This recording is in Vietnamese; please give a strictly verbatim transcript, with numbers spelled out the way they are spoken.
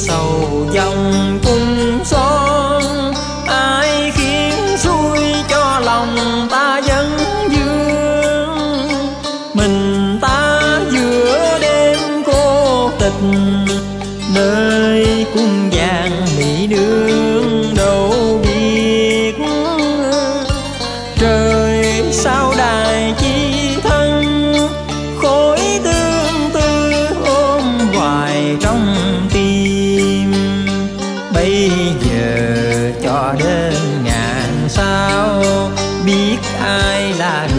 sầu dòng cung son. Ai khiến xuôi cho lòng ta vấn vương, mình ta giữa đêm cô tịch, nơi cung vàng mỹ nương đâu biết. Trời sao đài chi thân, khối tương tư ôm hoài trong tim. Bây giờ cho đến ngàn sao, biết ai là